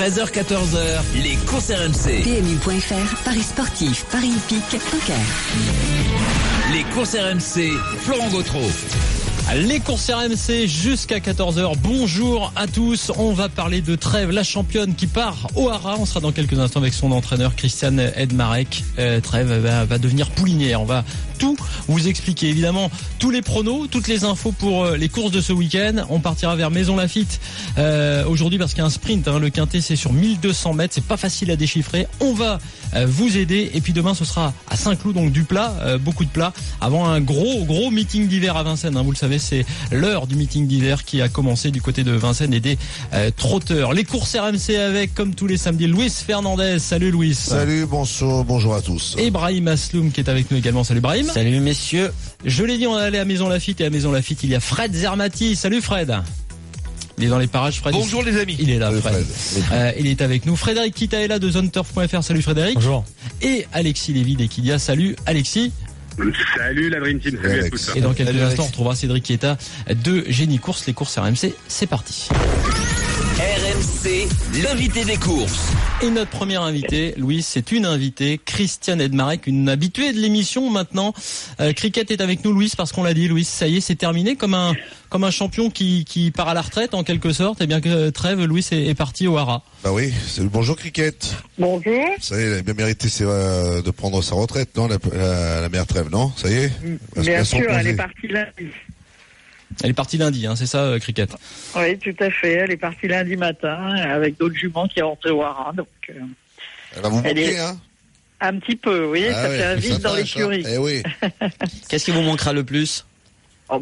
13h-14h, les courses RMC. PMU.fr, Paris sportif, Paris hippique, poker. Les courses RMC, Florent Gautreau. Les courses RMC jusqu'à 14h. Bonjour à tous. On va parler de Trèves, la championne qui part au Haras. On sera dans quelques instants avec son entraîneur Christian Edmarek. Trèves va devenir poulinière. On va tout vous expliquer. Évidemment, tous les pronos, toutes les infos pour les courses de ce week-end. On partira vers Maison Lafitte aujourd'hui parce qu'il y a un sprint. Le quintet, c'est sur 1200 mètres. C'est pas facile à déchiffrer. On va vous aider. Et puis demain, ce sera à Saint-Cloud, donc du plat, beaucoup de plats, avant un gros meeting d'hiver à Vincennes. Vous le savez, c'est l'heure du meeting d'hiver qui a commencé du côté de Vincennes et des trotteurs. Les courses RMC avec, comme tous les samedis, Luis Fernandez. Salut Luis. Salut, bonjour à tous. Et Brahim Asloum qui est avec nous également. Salut Brahim. Salut messieurs. Je l'ai dit, on allait à Maison Lafitte, et à Maison Lafitte, il y a Fred Zermati. Salut Fred. Il est dans les parages, Fred. Bonjour les amis. Il est là, Fred. Il est avec nous. Frédéric Kitaela de ZoneTurf.fr. Salut Frédéric. Bonjour. Et Alexis Lévy d'Equidia. Salut Alexis. Salut la Dream Team, salut à tous. Et dans quelques instants, on retrouvera Cédric Kieta de Génie Course. Les courses RMC, c'est parti. RMC, l'invité des courses. Et notre première invitée, Louis, c'est une invitée, Christiane Edmarek, une habituée de l'émission maintenant. Cricket est avec nous, Louis, parce qu'on l'a dit, Louis, ça y est, c'est terminé, comme un champion qui part à la retraite en quelque sorte. Et bien que Trèves, Louis est parti au Haras. Bah oui, c'est le bonjour Cricket. Bonjour. Ça y est, elle a bien mérité de prendre sa retraite, non, la mère Trèves, non? Ça y est? Bien sûr, elle est partie lundi. Elle est partie lundi, c'est ça, Cricket? Oui, tout à fait. Elle est partie lundi matin avec d'autres juments qui rentrent au Haras. Donc, elle va vous manquer, un petit peu, oui. Ça fait un vide dans l'écurie. Eh oui. Qu'est-ce qui vous manquera le plus? Oh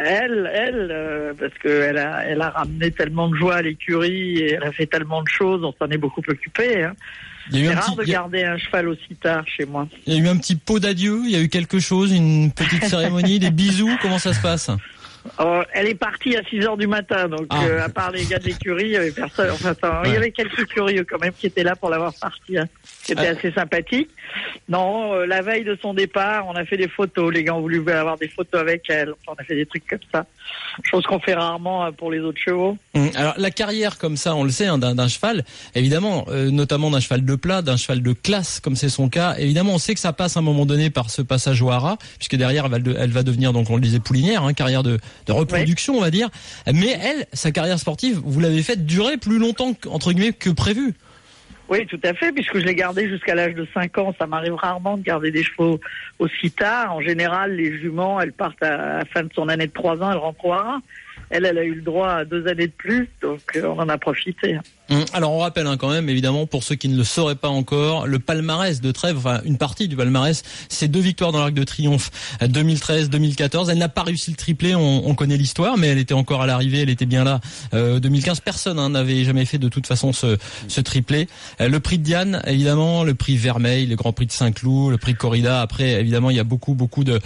elle, parce que elle a ramené tellement de joie à l'écurie et elle a fait tellement de choses, on s'en est beaucoup occupé. C'est rare de garder un cheval aussi tard chez moi. Il y a eu un petit pot d'adieu, il y a eu quelque chose, une petite cérémonie, des bisous, comment ça se passe? Elle est partie à 6h du matin, donc à part les gars de l'écurie, il y avait personne. Il y avait quelques curieux quand même qui étaient là pour l'avoir partie. C'était assez sympathique. Non, la veille de son départ, on a fait des photos. Les gars ont voulu avoir des photos avec elle. On a fait des trucs comme ça. Chose qu'on fait rarement pour les autres chevaux. Alors la carrière comme ça, on le sait, d'un cheval, évidemment, notamment d'un cheval de plat, d'un cheval de classe, comme c'est son cas. Évidemment, on sait que ça passe à un moment donné par ce passage au Haras, puisque derrière elle va devenir, donc on le disait, poulinière, carrière de reproduction, on va dire. Mais elle, sa carrière sportive, vous l'avez faite durer plus longtemps, entre guillemets, que prévu. Oui, tout à fait, puisque je l'ai gardée jusqu'à l'âge de 5 ans. Ça m'arrive rarement de garder des chevaux aussi tard. En général, les juments, elles partent à la fin de son année de 3 ans, elles rentrent au Haras. Elle a eu le droit à 2 années de plus, donc on en a profité. Alors on rappelle quand même, évidemment, pour ceux qui ne le sauraient pas encore, le palmarès de Trèves, enfin une partie du palmarès, c'est 2 victoires dans l'Arc de Triomphe 2013-2014. Elle n'a pas réussi le triplé, on connaît l'histoire, mais elle était encore à l'arrivée, elle était bien là. 2015, personne n'avait jamais fait de toute façon ce triplé. Le prix de Diane, évidemment, le prix Vermeil, le Grand Prix de Saint-Cloud, le prix Corrida. Après, évidemment, il y a beaucoup de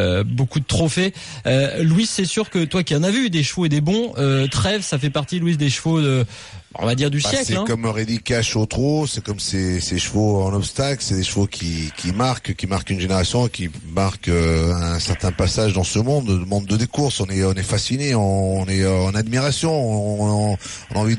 trophées. Louis, c'est sûr que toi qui en as vu des chevaux et des bons, Trèves, ça fait partie, Louis, des chevaux on va dire du siècle. C'est comme Reddy Cash au trot, c'est comme ces chevaux en obstacle, c'est des chevaux qui marquent une génération, qui marquent un certain passage dans ce monde, le monde de des courses. On est fasciné, on est en admiration, on a envie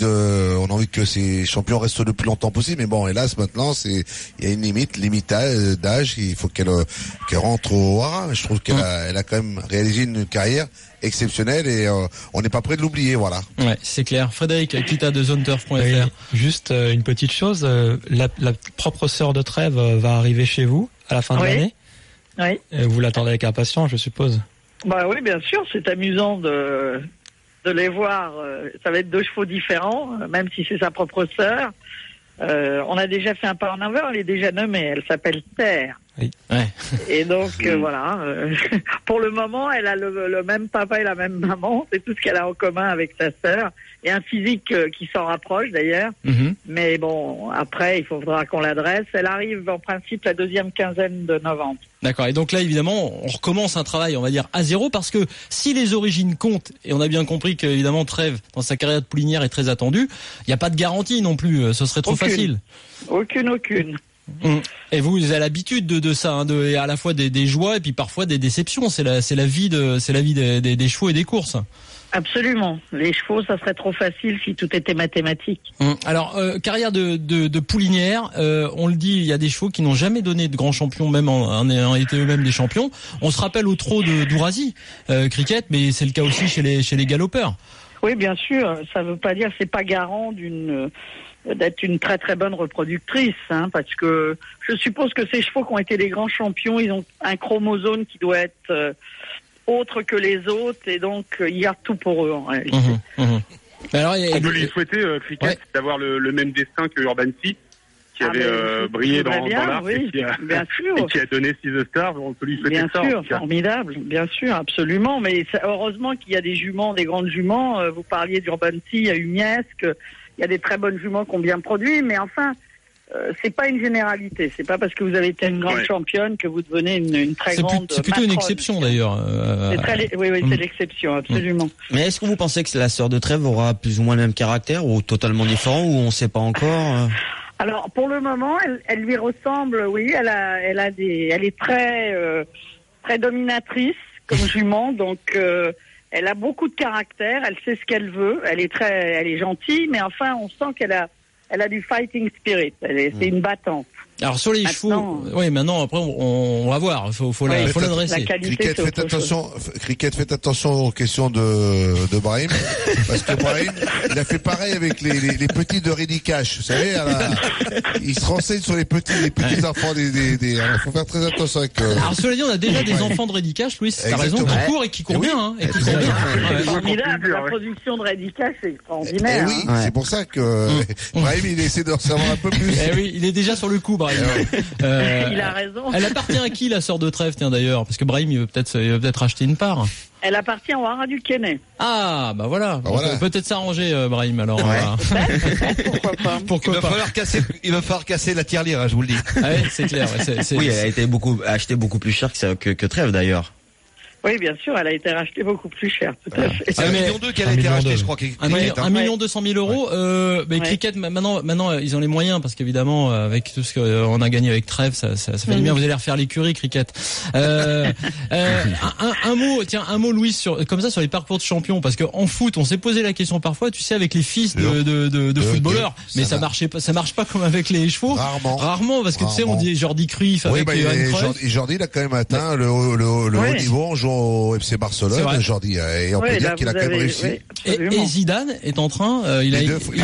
que ces champions restent le plus longtemps possible. Mais bon, hélas, maintenant, il y a une limite d'âge. Il faut qu'elle rentre au Haras. Je trouve qu'elle a quand même réalisé une carrière exceptionnelle et on n'est pas prêt de l'oublier, voilà. Ouais, c'est clair. Frédéric Kita de ZoneTurf.fr. Oui, juste une petite chose, la propre sœur de Trèves va arriver chez vous à la fin de l'année. Oui. Vous l'attendez avec impatience, je suppose. Bah oui, bien sûr, c'est amusant de les voir. Ça va être 2 chevaux différents, même si c'est sa propre sœur. On a déjà fait un pas en avant, elle est déjà nommée, elle s'appelle Terre. Oui. Ouais. Et donc voilà, pour le moment, elle a le même papa et la même maman, c'est tout ce qu'elle a en commun avec sa sœur, et un physique qui s'en rapproche d'ailleurs. Mais bon, après, il faudra qu'on l'adresse. Elle arrive en principe la 2e quinzaine de novembre. D'accord. Et donc là, évidemment, on recommence un travail, on va dire, à zéro, parce que si les origines comptent, et on a bien compris qu'évidemment Trèves, dans sa carrière de poulinière, est très attendue, il n'y a pas de garantie non plus, ce serait trop facile. Aucune. Et vous avez l'habitude de ça, et à la fois des joies et puis parfois des déceptions. C'est la vie des chevaux et des courses. Absolument. Les chevaux, ça serait trop facile si tout était mathématique. Alors, carrière de poulinière, on le dit, il y a des chevaux qui n'ont jamais donné de grands champions, même en ayant été eux-mêmes des champions. On se rappelle au trot d'Ourazi, cricket, mais c'est le cas aussi chez les galopeurs. Oui, bien sûr. Ça veut pas dire, c'est pas garant d'être une très très bonne reproductrice, parce que je suppose que ces chevaux qui ont été des grands champions, ils ont un chromosome qui doit être autre que les autres, et donc il y a tout pour eux en réalité. Alors, on peut lui souhaiter, Cricket, d'avoir le même destin que Urban Sea, qui avait brillé dans l'art, oui, bien sûr. et qui a donné 6 stars. On peut lui souhaiter bien ça. Bien sûr, formidable, bien sûr, absolument. Mais heureusement qu'il y a des juments, des grandes juments. Vous parliez d'Urban Sea, il y a eu Miesque, il y a des très bonnes juments qui ont bien produit, mais enfin, c'est pas une généralité. C'est pas parce que vous avez été une grande championne que vous devenez une très grande. C'est plutôt une exception d'ailleurs. Oui, c'est l'exception, absolument. Mais est-ce que vous pensez que la sœur de Trèves aura plus ou moins le même caractère ou totalement différent, ou on sait pas encore? Alors pour le moment, elle lui ressemble. Oui, elle est très dominatrice comme jument, donc. Elle a beaucoup de caractère, elle sait ce qu'elle veut, elle est gentille, mais enfin, on sent qu'elle a du fighting spirit. C'est une battante. Alors sur les chevaux, maintenant après on va voir, faut l'adresser. Cricket, faites attention aux questions de Brahim, parce que Brahim, il a fait pareil avec les petits de Ready Cash, vous savez, il se renseigne sur les petits enfants des alors faut faire très attention avec. Alors cela dit, on a déjà des enfants de Ready Cash, Louis, t'as raison, qui courent et qui courent bien, C'est formidable, la production de Ready Cash, c'est extraordinaire. Oui, c'est pour ça que Brahim, il essaie de en savoir un peu plus. Oui, il est déjà sur le coup, Brahim. Il a raison. Elle appartient à qui, la sœur de Trèves, tiens d'ailleurs, parce que Brahim il veut peut-être acheter une part. Elle appartient au haras du Kenney. Ah, bah voilà. Peut-être s'arranger, Brahim, alors. Pourquoi pas. Il va falloir casser la tirelire, je vous le dis. Ouais, c'est clair. Oui, elle a été achetée beaucoup plus cher que Trèves d'ailleurs. Oui, bien sûr, elle a été rachetée beaucoup plus cher, tout à fait. C'est 1,2 million qu'elle a été rachetée, je crois. 1,2 million. Mais Cricket, maintenant, ils ont les moyens, parce qu'évidemment, avec tout ce qu'on a gagné avec Trèves, ça fait du bien. Vous allez refaire l'écurie, Cricket. Un mot, Louis, sur les parcours de champions, parce que en foot, on s'est posé la question parfois, tu sais, avec les fils de footballeurs, mais ça marche pas comme avec les chevaux. Rarement, parce que tu sais, on dit Jordi Cruyff avec Johan Cruyff. Jordi, il a quand même atteint le haut niveau en jouant au FC Barcelone, Jordi, et on peut dire qu'il a quand même réussi. Et Zidane est en train, il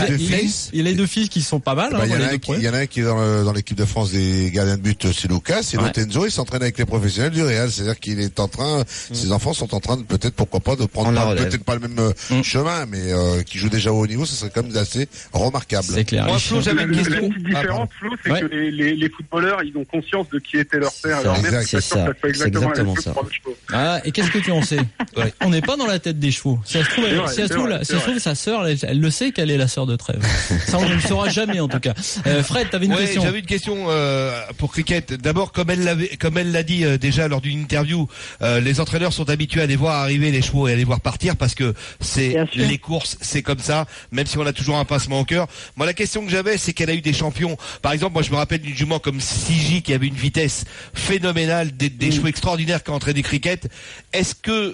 a deux fils qui sont pas mal. Il y en a un qui est dans l'équipe de France des gardiens de but, c'est Lucas, et Lotenzo, il s'entraîne avec les professionnels du Real, c'est-à-dire qu'il est en train, ses enfants sont en train de peut-être, pourquoi pas, de prendre peut-être pas le même chemin, mais qui joue déjà au haut niveau, ce serait quand même assez remarquable. C'est clair. Moi, Flo, j'avais une question. La petite différence, Flo, c'est que les footballeurs, ils ont conscience de qui était leur père et leur mère. C'est ça. C'est exactement ça. Et qu'est-ce que tu en sais? On n'est pas dans la tête des chevaux. Si ça se trouve, sa sœur, elle le sait qu'elle est la sœur de Trèves. Ça, on ne le saura jamais, en tout cas. Fred, t'avais une question? J'avais une question pour Cricket. D'abord, comme elle l'a dit déjà lors d'une interview, les entraîneurs sont habitués à les voir arriver les chevaux et à les voir partir, parce que les courses, c'est comme ça, même si on a toujours un pincement au cœur. Moi, la question que j'avais, c'est qu'elle a eu des champions. Par exemple, moi, je me rappelle d'une jument comme Sigi qui avait une vitesse phénoménale, des chevaux extraordinaires qui a entraîné Cricket. Est-ce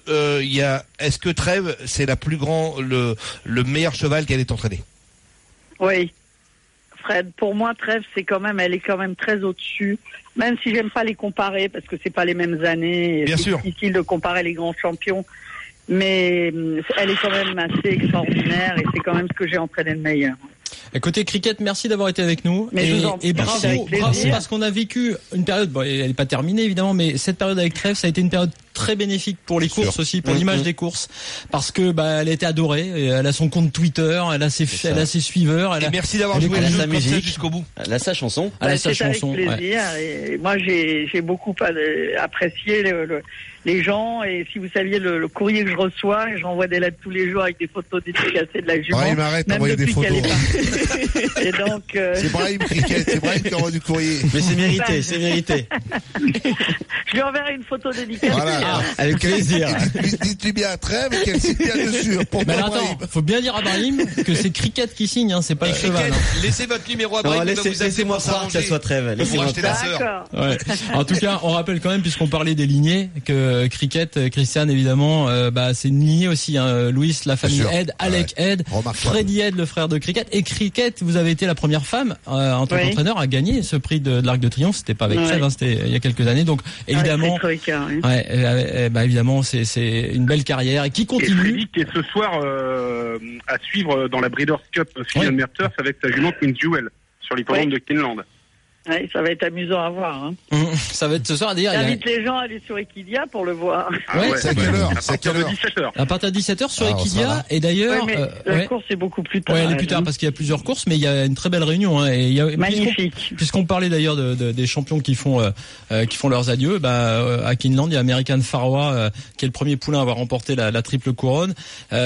que Trèves, c'est le meilleur cheval qu'elle ait entraîné? Oui. Fred, pour moi, Trèves, elle est quand même très au-dessus. Même si j'aime pas les comparer, parce que c'est pas les mêmes années. Bien sûr. C'est difficile de comparer les grands champions. Mais elle est quand même assez extraordinaire, et c'est quand même ce que j'ai entraîné de meilleur. Écoutez, Cricket, merci d'avoir été avec nous. Et bravo, parce qu'on a vécu une période, elle n'est pas terminée évidemment, mais cette période avec Trèves, ça a été une période très bénéfique pour les courses aussi, pour l'image des courses, parce que elle a été adorée, et elle a son compte Twitter, elle a ses suiveurs. Et merci d'avoir joué sa musique jusqu'au bout. Elle a sa chanson. C'est avec plaisir. Et moi, j'ai beaucoup apprécié les gens, et si vous saviez le courrier que je reçois, et j'envoie des lettres tous les jours avec des photos dédicacées de la jument. Brahim, arrête d'envoyer des photos. Et donc, c'est Brahim Cricket, c'est Brahim qui envoie du courrier. Mais c'est mérité. Je lui enverrai une photo dédicacée. Voilà, Avec plaisir. Dites-lui bien à Trèves qu'elle signe bien dessus. Mais alors, attends, faut bien dire à Brahim que c'est Cricket qui signe, hein, c'est pas le cheval. Hein. Laissez votre numéro à Brahim. Laissez-moi croire que ça soit Trèves. Vous rachetez la sœur. Ouais. En tout cas, on rappelle quand même, puisqu'on parlait des lignées, que Cricket, Christian, évidemment, c'est une lignée aussi. Hein. Louis, la famille Head, Alec Head, Freddy Head, le frère de Cricket. Et Cricket, vous avez été la première femme en tant qu'entraîneur à gagner ce prix de l'Arc de Triomphe. C'était pas avec Trèves, hein, c'était il y a quelques années. Donc évidemment, évidemment, c'est une belle carrière et qui continue. Et ce soir à suivre dans la Breeders' Cup Finale Merters avec sa jument Queen Jewel sur l'hippodrome de Kinland. Ouais, ça va être amusant à voir. Hein. Ça va être ce soir. J'invite les gens à aller sur Equidia pour le voir. C'est à quelle heure? À partir de 17h. À partir de 17h sur Equidia. Et d'ailleurs, la course est beaucoup plus tard. Ouais, elle est plus tard parce qu'il y a plusieurs courses, mais il y a une très belle réunion. Hein, et il y a, magnifique. Puisqu'on parlait d'ailleurs des champions qui font leurs adieux, à Kinland, il y a American Pharaoh qui est le premier poulain à avoir remporté la triple couronne.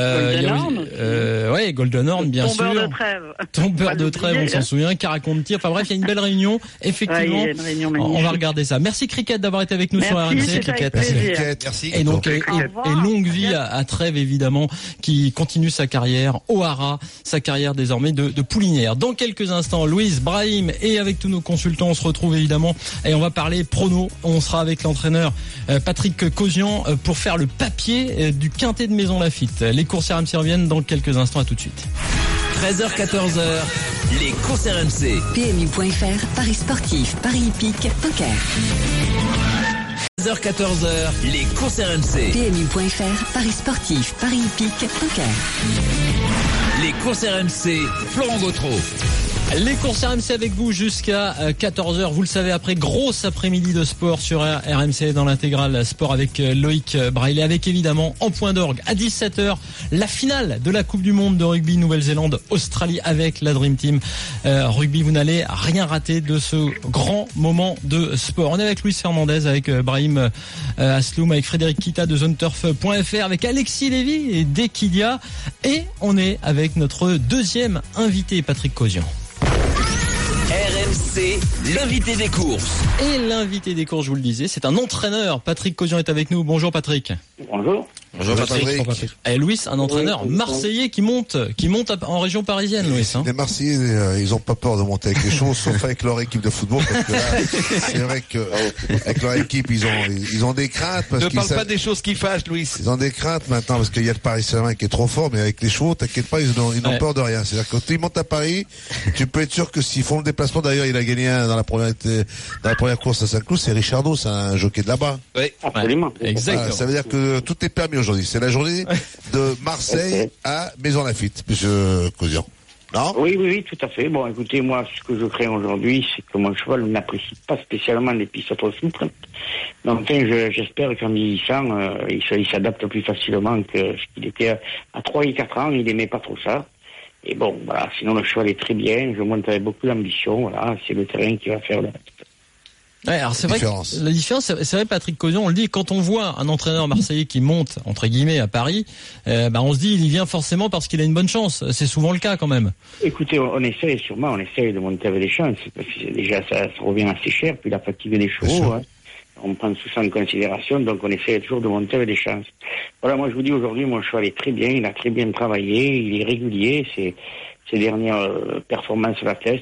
Golden Horn, bien sûr. Tombeur de Trèves, on s'en souvient. Caraconti. Enfin bref, il y a une belle réunion. Effectivement, on va regarder ça. Merci Cricket d'avoir été avec nous sur RMC. Merci. Et donc et longue vie à Trèves évidemment, qui continue sa carrière au Hara, sa carrière désormais de poulinière. Dans quelques instants, Louise, Brahim et avec tous nos consultants, on se retrouve évidemment et on va parler prono. On sera avec l'entraîneur Patrick Causian pour faire le papier du quintet de Maison Lafitte. Les courses RMC reviennent dans quelques instants. À tout de suite. 13h-14h, les courses RMC. PMU.fr, Paris sportif, Paris hippique, poker. 13h-14h, les courses RMC. PMU.fr, Paris sportif, Paris hippique, poker. Les courses RMC, Florent Gautreau. Les courses RMC avec vous jusqu'à 14h. Vous le savez, après grosse après-midi de sport sur RMC dans l'intégrale sport avec Loïc Braille, avec évidemment en point d'orgue à 17h la finale de la Coupe du Monde de rugby Nouvelle-Zélande-Australie avec la Dream Team rugby. Vous n'allez rien rater de ce grand moment de sport. On est avec Luis Fernandez, avec Brahim Asloum, avec Frédéric Kita de ZoneTurf.fr, avec Alexis Lévy et d'Equidia, et on est avec notre deuxième invité, Patrick Causian. RMC, l'invité des courses. Et l'invité des courses, je vous le disais, c'est un entraîneur. Patrick Causian est avec nous. Bonjour Patrick. Bonjour. Bonjour Patrick. Et Louis, un entraîneur marseillais qui monte en région parisienne, Louis. Hein. Les Marseillais, ils ont pas peur de monter avec les choses, sauf avec leur équipe de football, parce que là, c'est vrai que avec leur équipe, ils ont des craintes. Parce ne parle pas des choses qui fâchent, Louis. Ils ont des craintes maintenant, parce qu'il y a le Paris Saint-Germain qui est trop fort, mais avec les chevaux, t'inquiète pas, ils n'ont peur de rien. C'est-à-dire que quand ils montent à Paris, tu peux être sûr que s'ils font le déplacement, d'ailleurs, il a gagné dans la première course à Saint-Cloud, c'est Richardo, c'est un jockey de là-bas. Oui, absolument. Exactement. Voilà, ça veut dire que tout est permis aujourd'hui. C'est la journée de Marseille à Maison Lafitte, monsieur Causian. Non? Oui, tout à fait. Bon, écoutez, moi, ce que je crains aujourd'hui, c'est que mon cheval n'apprécie pas spécialement les pistes trop souples. Donc, j'espère qu'en vieillissant, il s'adapte plus facilement que ce qu'il était à 3 et 4 ans. Il n'aimait pas trop ça. Et bon, voilà, sinon le cheval est très bien. Je monte avec beaucoup d'ambition. Voilà, c'est le terrain qui va faire le reste. Ouais, alors c'est vrai que la différence, c'est vrai, Patrick Causian, on le dit, quand on voit un entraîneur marseillais qui monte, entre guillemets, à Paris, on se dit, il y vient forcément parce qu'il a une bonne chance. C'est souvent le cas, quand même. Écoutez, on essaye de monter avec des chances. Parce que déjà, ça revient assez cher, puis la fatigue des chevaux, hein. On prend tout ça en considération, donc on essaie toujours de monter avec des chances. Voilà, moi je vous dis aujourd'hui, mon cheval est très bien, il a très bien travaillé, il est régulier, ses dernières performances l'attestent.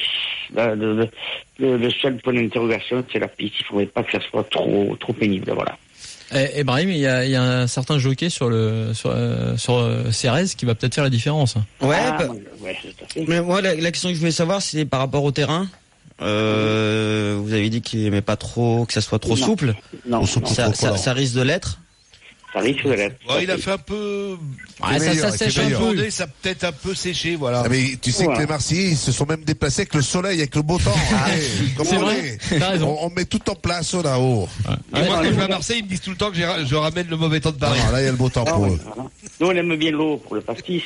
Le seul point d'interrogation, c'est la piste. Il ne faudrait pas que ça soit trop pénible, voilà. Et Brahim, il y a un certain jockey sur Cérez qui va peut-être faire la différence. Ouais, tout à fait. Mais moi, la question que je voulais savoir, c'est par rapport au terrain. Vous avez dit qu'il n'aimait pas trop que ça soit trop souple. Non, ça risque de l'être. Ça risque de l'être. Ouais, il a fait un peu. Ça sèche un peu. Ça a peut-être un peu séché, voilà. Ah, mais tu sais que les Marseillais, ils se sont même déplacés avec le soleil, avec le beau temps. C'est vrai. On met tout en place là-haut. Et moi, quand je vais à Marseille, ils me disent tout le temps que je ramène le mauvais temps de Paris. Là, il y a le beau temps pour eux. Nous, on aime bien l'eau pour le pastis.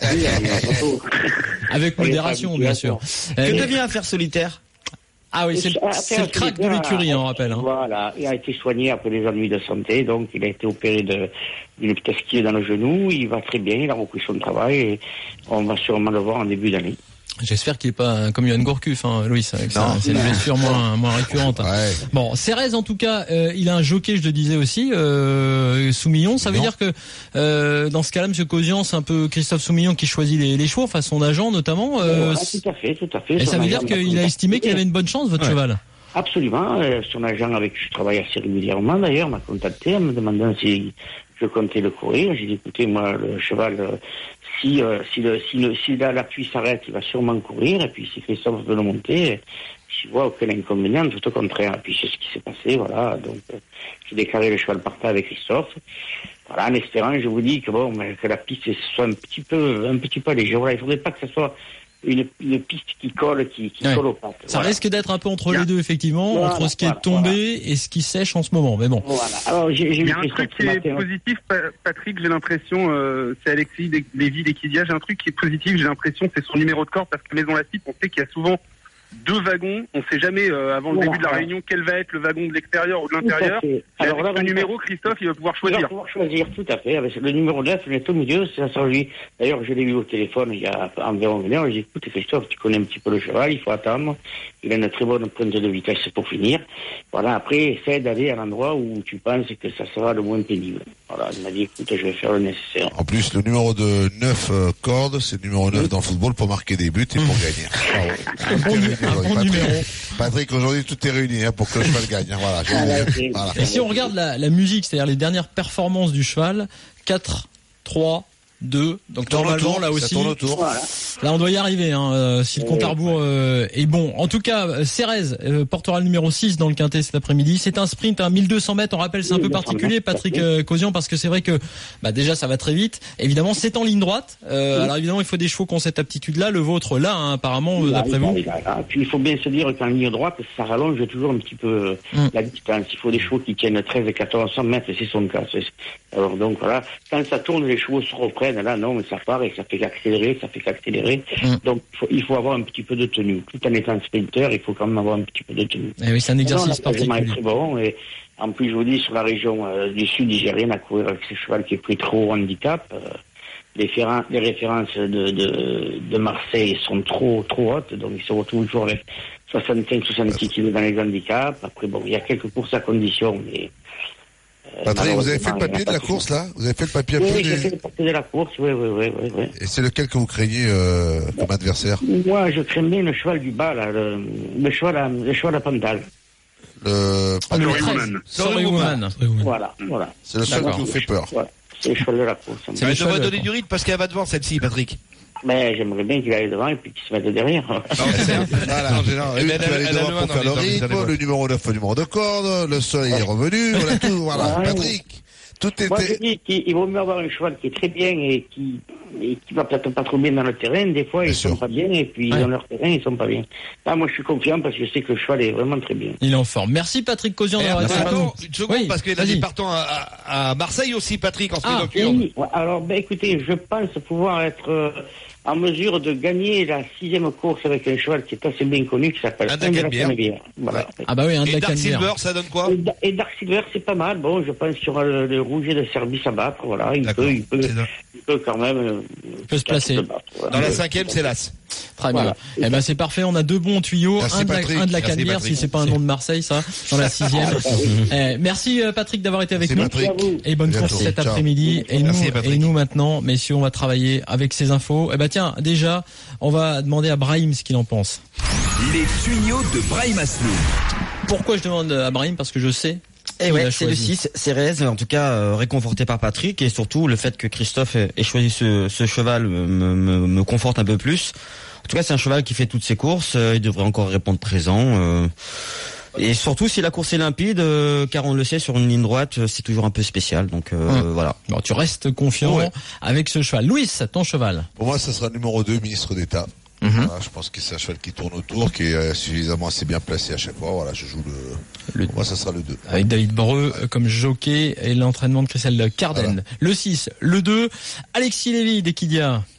Avec modération, bien sûr. Que devient un fer solitaire? Ah oui, c'est le crack de l'écurie, on rappelle. Hein. Voilà, il a été soigné après des ennuis de santé, donc il a été opéré d'une tesquille dans le genou, il va très bien, il a repris son travail et on va sûrement le voir en début d'année. J'espère qu'il est pas comme Yohan Gourcuff, Louis. C'est une blessure moins récurrente. Ouais. Bon, Cérez, en tout cas, il a un jockey, je le disais aussi, Soumillon. Ça veut dire que dans ce cas-là, Monsieur Cosian, c'est un peu Christophe Soumillon qui choisit les chevaux, enfin son agent notamment. Tout à fait. Et ça veut dire qu'il a estimé qu'il avait une bonne chance, votre cheval. Absolument. Son agent avec qui je travaille assez régulièrement, d'ailleurs, m'a contacté en me demandant si je comptais le courir. J'ai dit, écoutez, moi, le cheval, si l'appui s'arrête, il va sûrement courir. Et puis, si Christophe veut le monter, je vois aucun inconvénient, tout au contraire. Et puis, c'est ce qui s'est passé, voilà. Donc, j'ai déclaré le cheval partant avec Christophe. Voilà, en espérant, je vous dis que la piste soit un petit peu léger. Voilà, il faudrait pas que ce soit une piste qui colle aux pattes. Ça risque d'être un peu entre les deux, effectivement, entre ce qui est tombé et ce qui sèche en ce moment. Mais bon. Voilà. Alors, il y a un truc qui est positif, Patrick, j'ai l'impression, c'est Alexis Lévy d'Equidia, j'ai un truc qui est positif, j'ai l'impression, c'est son numéro de corde, parce que Maison Lafitte, on sait qu'il y a souvent 2 wagons, on ne sait jamais avant le début de la réunion quel va être le wagon de l'extérieur ou de l'intérieur. Alors là, le numéro, Christophe, il va pouvoir choisir. Il va pouvoir choisir, tout à fait. Avec le numéro 9, il est au milieu, ça sert lui. D'ailleurs, je l'ai eu au téléphone il y a environ 1 heure. J'ai dit, écoute, Christophe, tu connais un petit peu le cheval, il faut attendre. Il a une très bonne pointe de vitesse pour finir. Voilà, après, essaie d'aller à l'endroit où tu penses que ça sera le moins pénible. Voilà, il m'a dit, écoute, je vais faire le nécessaire. En plus, le numéro de 9 cordes, c'est le numéro 9 dans le football pour marquer des buts et pour gagner. Patrick, aujourd'hui, tout est réuni pour que le cheval gagne. Voilà. Et si on regarde la musique, c'est-à-dire les dernières performances du cheval, 4, 3, 2, donc normalement là aussi, là on doit y arriver si le compte à rebours est bon. En tout cas, Cérez portera le numéro 6 dans le quintet cet après-midi. C'est un sprint à 1200 mètres, on rappelle, c'est un peu particulier, Patrick Cosian, parce que c'est vrai que déjà ça va très vite. Évidemment, c'est en ligne droite. Alors évidemment, il faut des chevaux qui ont cette aptitude-là, le vôtre là, apparemment, d'après vous. Puis il faut bien se dire qu'en ligne droite, ça rallonge toujours un petit peu la distance. Il faut des chevaux qui tiennent 13 et 1400 mètres, c'est son cas. Alors donc voilà, quand ça tourne, les chevaux se reprennent. Là, non, mais ça part et ça fait qu'accélérer. Donc, il faut avoir un petit peu de tenue. Tout en étant sprinter, il faut quand même avoir un petit peu de tenue. Et oui, c'est un exercice particulier. Est très bon. Et en plus, je vous dis, sur la région du sud, j'ai rien à courir avec ce cheval qui est pris trop haut handicap. Les références de Marseille sont trop hautes, donc il se retrouve toujours avec 65-66 kilos dans les handicaps. Après, il y a quelques courses à condition, mais... Patrick, vous avez fait le papier de la course, là? Vous avez fait le papier Oui, j'ai fait le papier de la course, oui. Et c'est lequel que vous craignez comme adversaire? Moi, je crains bien le cheval du bas, là, le cheval à Pantal. Sorry Woman. Voilà. C'est le seul qui vous fait peur. Voilà. C'est le cheval de la course. Ça va donner du rythme parce qu'elle va devant, celle-ci, Patrick. Mais j'aimerais bien qu'il aille devant et puis qu'il se mette derrière. Voilà, elle est devant pour faire le rythme, le numéro 9, le numéro de corde, le soleil est revenu, voilà tout, voilà. Patrick, tout était... Moi, je dis qu'il vaut mieux avoir un cheval qui est très bien et qui va peut-être pas trop bien dans le terrain. Des fois, ils sont pas bien et puis dans leur terrain, ils sont pas bien. Là, moi, je suis confiant parce que je sais que le cheval est vraiment très bien. Il est en forme. Merci Patrick Cosian d'avoir été avec nous. Une seconde, parce qu'il a des partants à Marseille aussi, Patrick, en sprint nocturne. Oui. Alors, écoutez, je pense pouvoir être... en mesure de gagner la 6e course avec un cheval qui est assez bien connu, qui s'appelle Canebière. Voilà. Ah bah oui, et Dark Silver, ça donne quoi? Et Dark Silver, c'est pas mal. Bon, je pense qu'il y aura le Rouget de Service à battre. Voilà, il peut quand même. Il peut se placer. Dans la 5e, c'est l'As. Très bien. Eh ben c'est parfait. On a 2 bons tuyaux, un de la Canebière, si c'est pas un nom de Marseille, ça, dans la 6e. Merci Patrick d'avoir été avec nous. Et bonne course cet après-midi. Et nous maintenant, messieurs, on va travailler avec ces infos. Eh ben tiens, déjà, on va demander à Brahim ce qu'il en pense. Les tuyaux de Brahim Asloum. Pourquoi je demande à Brahim? Parce que je sais. Et ouais, c'est le 6, Cérez, en tout cas réconforté par Patrick, et surtout le fait que Christophe ait choisi ce cheval me conforte un peu plus. En tout cas, c'est un cheval qui fait toutes ses courses, il devrait encore répondre présent. Et surtout si la course est limpide, car on le sait, sur une ligne droite, c'est toujours un peu spécial. Donc voilà. Bon, tu restes confiant avec ce cheval. Louis, ton cheval? Pour moi, ça sera le numéro 2, ministre d'État. Voilà, je pense que c'est un cheval qui tourne autour, qui est suffisamment assez bien placé à chaque fois. Voilà, je joue pour moi, ça sera le 2. Avec David Breu comme jockey et l'entraînement de Christelle Carden. Voilà. Le 6, le 2, Alexis Lévy d'Equidia.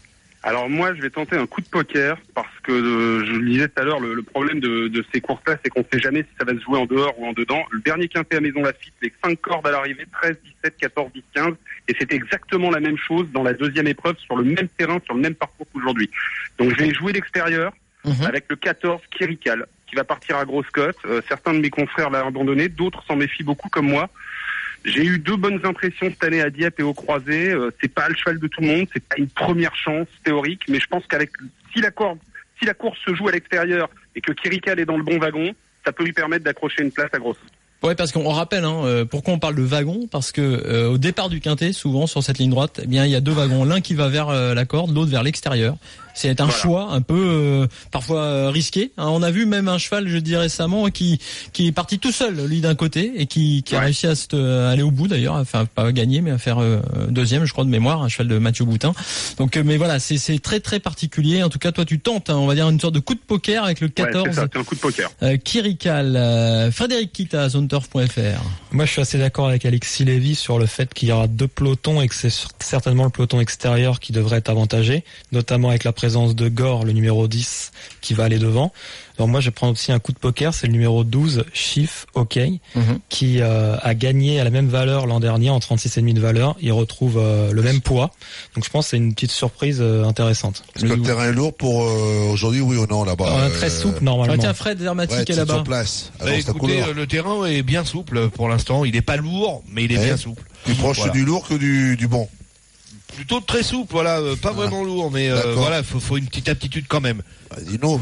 Alors moi, je vais tenter un coup de poker parce que je le disais tout à l'heure, le problème de ces courses-là, c'est qu'on ne sait jamais si ça va se jouer en dehors ou en dedans. Le dernier quintet à Maison Lafitte, les 5 cordes à l'arrivée, 13, 17, 14, 10, 15, et c'était exactement la même chose dans la deuxième épreuve sur le même terrain, sur le même parcours qu'aujourd'hui. Donc je vais jouer l'extérieur avec le 14 Kirical, qui va partir à grosse cote. Certains de mes confrères l'ont abandonné, d'autres s'en méfient beaucoup comme moi. J'ai eu 2 bonnes impressions cette année à Dieppe et au Croisé. C'est pas le cheval de tout le monde, c'est pas une première chance théorique, mais je pense qu'avec si la course se joue à l'extérieur et que Kirical est dans le bon wagon, ça peut lui permettre d'accrocher une place à grosse. Ouais, parce qu'on rappelle pourquoi on parle de wagon, parce que au départ du quintet, souvent sur cette ligne droite, eh bien il y a 2 wagons, l'un qui va vers la corde, l'autre vers l'extérieur. C'est un choix un peu parfois risqué. On a vu même un cheval, je dis récemment, qui est parti tout seul, lui d'un côté, et qui a réussi à aller au bout d'ailleurs, enfin pas gagner, mais à faire deuxième, je crois de mémoire, un cheval de Mathieu Boutin. Donc, mais voilà, c'est très très particulier. En tout cas, toi tu tentes, on va dire une sorte de coup de poker avec le 14. Ouais, c'est un coup de poker. Kirical, Frédéric Kita, zoneturf.fr. Moi, je suis assez d'accord avec Alexis Lévy sur le fait qu'il y aura 2 pelotons et que c'est certainement le peloton extérieur qui devrait être avantagé, notamment avec la présence de Gore, le numéro 10, qui va aller devant. Alors moi, je prends aussi un coup de poker, c'est le numéro 12, Chief OK, qui a gagné à la même valeur l'an dernier, en 36,5 de valeur. Il retrouve le même poids. Donc je pense que c'est une petite surprise intéressante. Est-ce que le terrain est lourd pour aujourd'hui, oui ou non, là-bas? Très souple, normalement. Tiens, Fred Dermatique est là-bas. Sur place. Alors, écoutez, le terrain est bien souple pour l'instant. Il n'est pas lourd, mais il est bien souple. Plus proche du lourd que du bon. Plutôt très souple, voilà, pas vraiment lourd, mais voilà, faut une petite aptitude quand même. Dis-nous,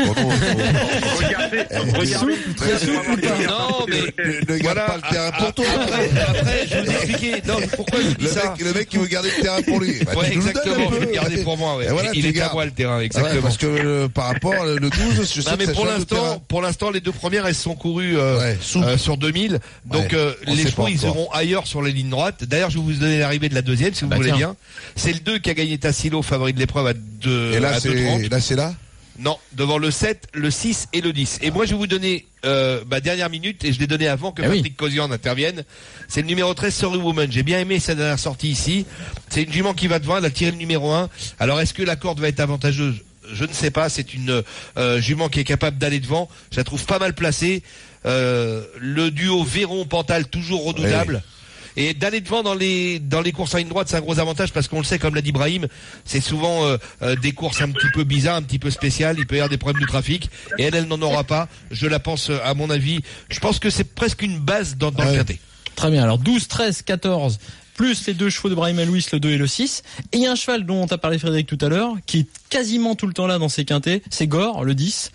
regardez, très souple. Non, mais ne garde pas le terrain pour toi. Après, je vous expliquer. Non, pourquoi je dis ça? Le mec qui veut garder le terrain pour lui. Ouais, exactement. Je vais le garder pour moi. Ouais. Voilà, il est à moi le terrain, exactement. Ouais, parce que par rapport le 12, je sais non, mais que pour l'instant, les 2 premières, elles sont courues sur 2000. Donc les chevaux, ils seront ailleurs sur les lignes droites. D'ailleurs, je vais vous donner l'arrivée de la deuxième, si vous voulez bien. C'est le 2 qui a gagné Tassilo, favori de l'épreuve à 2. Et là, c'est là. Non, devant le 7, le 6 et le 10. Et moi, je vais vous donner ma dernière minute, et je l'ai donné avant que Patrick Cosian n'intervienne. C'est le numéro 13, Sorry Woman. J'ai bien aimé sa dernière sortie ici. C'est une jument qui va devant, elle a tiré le numéro 1. Alors, est-ce que la corde va être avantageuse? Je ne sais pas. C'est une jument qui est capable d'aller devant. Je la trouve pas mal placée. Le duo Véron-Pantal, toujours redoutable. Oui. Et d'aller devant dans les courses à ligne droite, c'est un gros avantage parce qu'on le sait, comme l'a dit Brahim, c'est souvent des courses un petit peu bizarres, un petit peu spéciales. Il peut y avoir des problèmes de trafic et elle n'en aura pas. Je la pense, à mon avis, je pense que c'est presque une base dans le quintet. Très bien. Alors 12, 13, 14. Plus les 2 chevaux de Brahim Louis, le 2 et le 6. Et il y a un cheval dont a parlé Frédéric tout à l'heure, qui est quasiment tout le temps là dans ses quintets, c'est Gore, le 10,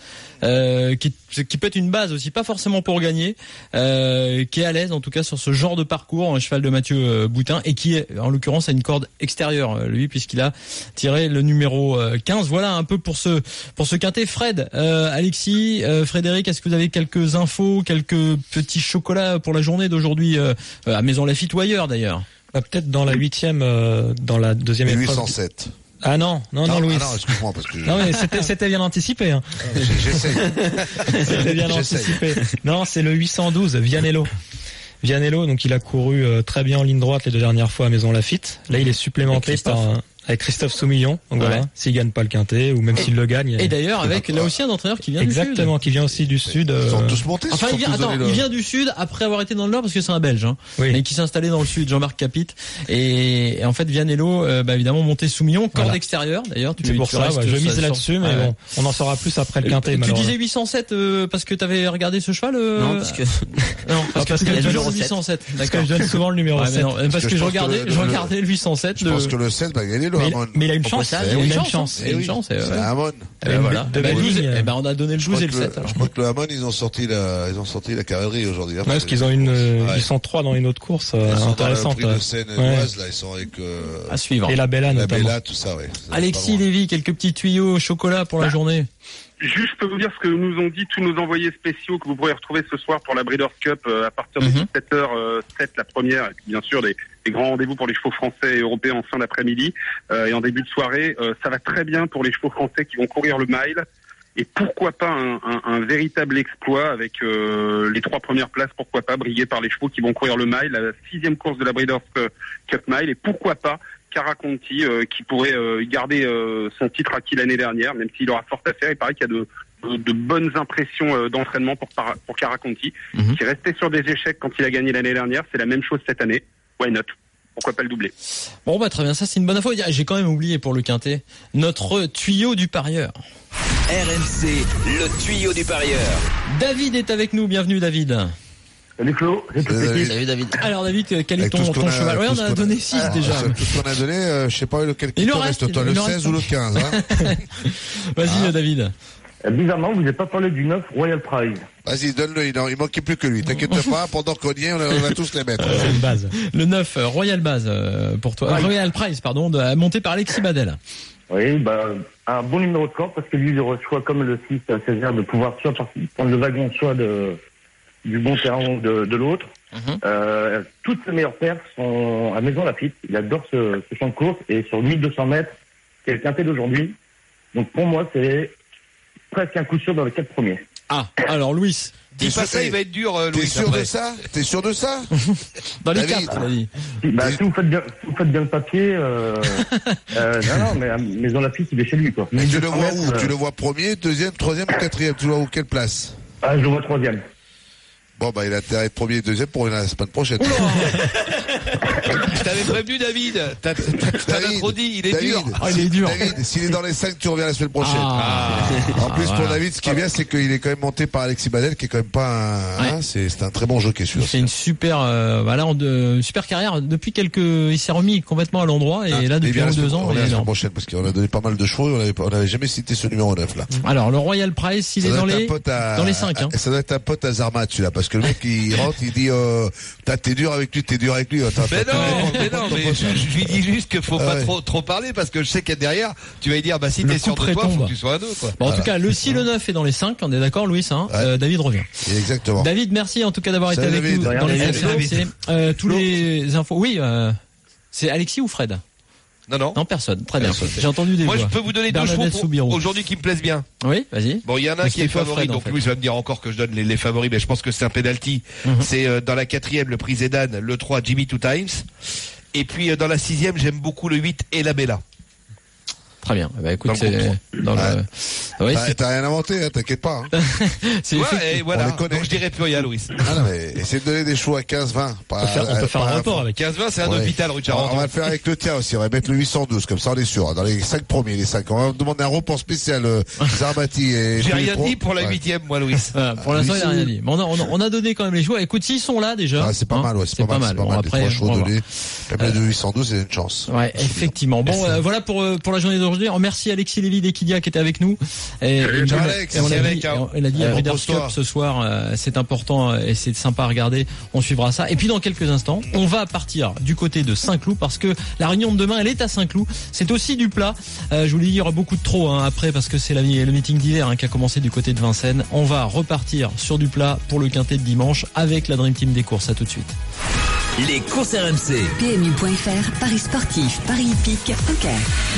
qui peut être une base aussi, pas forcément pour gagner, qui est à l'aise en tout cas sur ce genre de parcours, un cheval de Mathieu Boutin, et qui est en l'occurrence à une corde extérieure, lui, puisqu'il a tiré le numéro 15. Voilà un peu pour ce quintet. Fred, Alexis, Frédéric, est-ce que vous avez quelques infos, quelques petits chocolats pour la journée d'aujourd'hui à Maison Lafitte ou ailleurs d'ailleurs? Peut-être dans la 8e, dans la deuxième épreuve. 807. Ah non, Louis. Ah non, excuse-moi parce que non, mais c'était bien anticipé. Hein. J'essaie. C'était bien anticipé. Non, c'est le 812, Vianello. Vianello, donc il a couru très bien en ligne droite les 2 dernières fois à Maison Lafitte. Là, il est supplémenté avec Christophe Soumillon. Donc voilà, s'il gagne pas le quintet ou même s'il le gagne. Et d'ailleurs avec là aussi un entraîneur qui vient du sud. Exactement, qui vient aussi du sud. Ils sont tous montés. Enfin, il vient du sud après avoir été dans le nord parce que c'est un Belge, mais qui s'est installé dans le sud, Jean-Marc Capit. Et en fait, Vianello, évidemment monté Soumillon, corde extérieure d'ailleurs. C'est pour ça, je mise là-dessus, mais bon, on en saura plus après le quintet. Tu disais 807 parce que t'avais regardé ce cheval. Non, parce que je donne 807. Parce que je donne souvent le numéro 7. Parce que je regardais le 807. Je pense que le 7 va gagner. Mais il a une chance. Il a une chance. C'est un Hamon. Voilà. On a donné le 12 et le 7. Je crois que le Hamon, ils ont sorti la cavalerie aujourd'hui. Parce qu'ils ont ils sont 3 dans une autre course intéressante. Ils sont dans le prix de Seine-et-Oise, là, ils sont avec à suivre. Et la Bella notamment. La Bella, tout ça, ouais. Alexis Lévy, quelques petits tuyaux au chocolat pour la journée. Juste, je peux vous dire ce que nous ont dit tous nos envoyés spéciaux que vous pourrez retrouver ce soir pour la Breeders' Cup à partir de 17h07 la première, et puis bien sûr des grands rendez-vous pour les chevaux français et européens en fin d'après-midi et en début de soirée. Ça va très bien pour les chevaux français qui vont courir le mile. Et pourquoi pas un véritable exploit avec les 3 premières places, pourquoi pas briller par les chevaux qui vont courir le mile, la 6e course de la Breeders' Cup Mile, et pourquoi pas Cara-Conti, qui pourrait garder son titre acquis l'année dernière, même s'il aura fort à faire. Il paraît qu'il y a de bonnes impressions d'entraînement pour Cara-Conti, qui restait sur des échecs quand il a gagné l'année dernière. C'est la même chose cette année. Why not? Pourquoi pas le doubler? Bon, bah très bien, ça c'est une bonne info. J'ai quand même oublié pour le quintet notre tuyau du parieur. RMC, le tuyau du parieur. David est avec nous, bienvenue David. Salut Flo, Salut David. Alors David, quel est ton cheval? Ouais, on a donné 6 déjà. Tout ce qu'on a donné, je sais pas lequel qui te reste, toi, le 16 ou le 15. Hein. Vas-y David. Bizarrement, vous n'avez pas parlé du 9 Royal Prize. Vas-y, donne-le, il manquait plus que lui. T'inquiète pas, pendant qu'on y est, on va tous les mettre. C'est une base. Le 9, Royal Base, pour toi. Royal Prize, pardon, monté par Alexis Badel. Oui, un bon numéro de corde, parce que lui, il aura le choix, comme le 6 à 16 heures, de pouvoir soit prendre le wagon, soit du bon terrain ou de l'autre. Toutes ses meilleures perfs sont à Maison Lafitte. Il adore ce champ de course, et sur 1200 mètres, c'est le quintet d'aujourd'hui. Donc pour moi, c'est presque un coup sûr dans les 4 premiers. Ah, alors Louis. Dis pas ça, il va être dur, Louis. T'es sûr de ça? Dans les 4, on a dit. Si vous faites bien le papier, non, mais à Maison Lafitte, il est chez lui, quoi. Mais tu le vois où? Tu le vois premier, deuxième, troisième ou quatrième? Tu le vois où? Quelle place? Je le vois troisième. Bon, il a intérêt de premier et deuxième pour la semaine prochaine. Je t'avais prévenu, David. T'as trop dit, il est dur. Il est dur. David, s'il est dans les 5, tu reviens la semaine prochaine. En plus, pour David, ce qui est bien, c'est qu'il est quand même monté par Alexis Badel, qui est quand même pas c'est un très bon jockey, sûr. Il fait une super, super carrière. Depuis il s'est remis complètement à l'endroit, et là, depuis 1 ou 2 ans, il est la semaine prochaine, parce qu'on a donné pas mal de chevaux, on n'avait jamais cité ce numéro 9, là. Alors, le Royal Prize, il est dans les 5, hein. Ça doit être un pote à Zarmat, celui-là, parce que le mec, il rentre, il dit, t'es dur avec lui. Mais je lui dis juste qu'il faut pas trop parler, parce que je sais qu'il y a derrière, tu vas lui dire, si t'es sûr de toi, faut que tu sois à 2, quoi. Bon, en tout cas, le 6, le 9 est dans les 5, on est d'accord, Louis, hein. David revient. Exactement. David, merci en tout cas d'avoir été avec nous dans les RMC. Tous les infos. Oui, c'est Alexis ou Fred? Non, personne. Très bien. J'ai entendu des voix. Moi, je peux vous donner 2 chevaux aujourd'hui qui me plaisent bien. Oui, vas-y. Bon, il y en a un qui est favori, donc Louis va me dire encore que je donne les favoris, mais je pense que c'est un penalty. C'est dans la 4e, le prix Zedane, le 3, Jimmy Two Times. Et puis dans la 6e, j'aime beaucoup le 8 et la Bella. Très bien. Écoute, t'as rien inventé, hein, t'inquiète pas. Hein. Et voilà. Donc je dirais plus rien, Louis. Non, mais essaie de donner des chevaux à 15-20. On peut faire un rapport avec 15-20, c'est un hôpital, Richard. On va le faire avec le tien aussi. On va mettre le 812, comme ça on est sûr. Dans les 5 premiers, les 5. On va demander un report spécial, Zarbati et. J'ai rien dit pour la 8e, moi, Louis. Pour l'instant, il a rien dit. Mais on a donné quand même les choix. Écoute, s'ils sont là déjà. C'est pas mal, ouais. C'est pas mal. Après, les 3 chevaux donnés. Même le 812, c'est une chance. Ouais, effectivement. Bon, voilà pour la journée d'aujourd'hui. Merci Alexis Lévy d'Equidia qui était avec nous. Et on a dit à Breeders' Cup ce soir, c'est important et c'est sympa à regarder. On suivra ça. Et puis dans quelques instants, on va partir du côté de Saint-Cloud, parce que la réunion de demain, elle est à Saint-Cloud. C'est aussi du plat. Je vous l'ai dit, il y aura beaucoup de trop après, parce que c'est le meeting d'hiver qui a commencé du côté de Vincennes. On va repartir sur du plat pour le quintet de dimanche avec la Dream Team des courses. À tout de suite. Les courses RMC. PMU.fr, paris sportif, paris hippique, poker.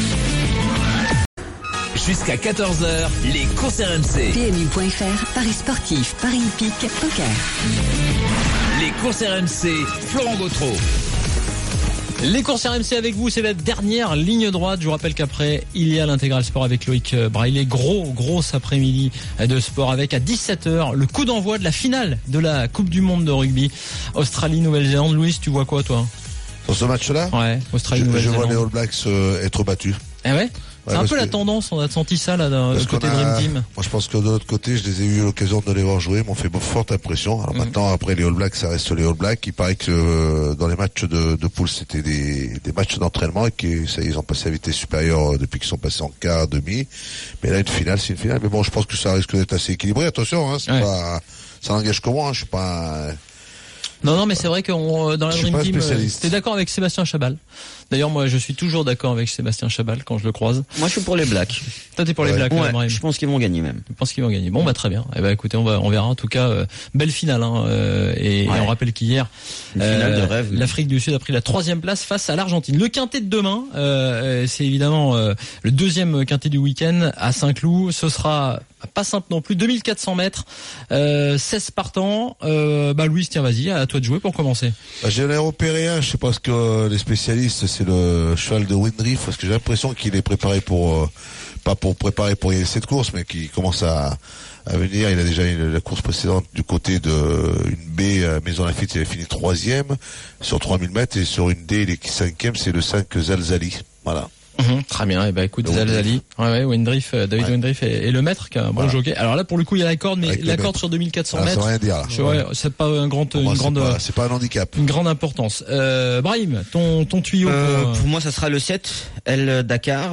Jusqu'à 14h, les courses RMC. PMU.fr, paris sportif, paris hippique, poker. Les courses RMC, Florent Gautreau. Les courses RMC avec vous, c'est la dernière ligne droite. Je vous rappelle qu'après, il y a l'intégral sport avec Loïc Braillet. Gros après-midi de sport avec à 17h le coup d'envoi de la finale de la Coupe du Monde de rugby. Australie-Nouvelle-Zélande. Louis, tu vois quoi, toi? Sur ce match-là? Ouais, Australie-Nouvelle-Zélande. Je vois les All Blacks être battus. Eh ouais? C'est un peu la tendance, on a senti ça là d'un côté Dream Team. Moi je pense que de l'autre côté, je les ai eu l'occasion de les voir jouer, m'ont fait forte impression. Alors maintenant, après les All Blacks, ça reste les All Blacks. Il paraît que dans les matchs de poule, c'était des matchs d'entraînement et qu'ils ont passé à vitesse supérieure depuis qu'ils sont passés en quart, demi. Mais là, une finale, c'est une finale. Mais bon, je pense que ça risque d'être assez équilibré. Attention, hein, pas, ça n'engage que moi. Hein, je suis pas. Non, mais c'est vrai que dans la Dream Team, t'es d'accord avec Sébastien Chabal. D'ailleurs, moi, je suis toujours d'accord avec Sébastien Chabal quand je le croise. Moi, je suis pour les Blacks. Toi, t'es pour les Blacks, ouais, je pense qu'ils vont gagner même. Je pense qu'ils vont gagner. Bon, très bien. Eh ben, écoutez, on verra. En tout cas, belle finale, et on rappelle qu'hier, finale de rêve. L'Afrique du Sud a pris la 3e place face à l'Argentine. Le quintet de demain, c'est évidemment le 2e quintet du week-end à Saint-Cloud. Ce sera pas simple non plus. 2400 mètres, 16 partants. Louis, tiens, vas-y, à toi de jouer pour commencer. J'en ai repéré un. Je sais pas ce que les spécialistes, c'est le cheval de Windriff, parce que j'ai l'impression qu'il est préparé pour, pas pour préparer pour cette course, mais qui commence à venir. Il a déjà eu la course précédente du côté de une B à Maison Lafitte, il avait fini 3e sur 3000 mètres, et sur une D, il est 5e, c'est le 5 Zalzali. Voilà. Très bien, et ben écoute, Zalzali, Windriff, David Windriff est le maître, qui a un bon jockey. Alors là, pour le coup, il y a la corde, mais la corde sur 2400 mètres. Ça rien dire, là. C'est pas c'est pas un handicap. Une grande importance. Brahim, ton tuyau pour moi, ça sera le 7, El Dakar,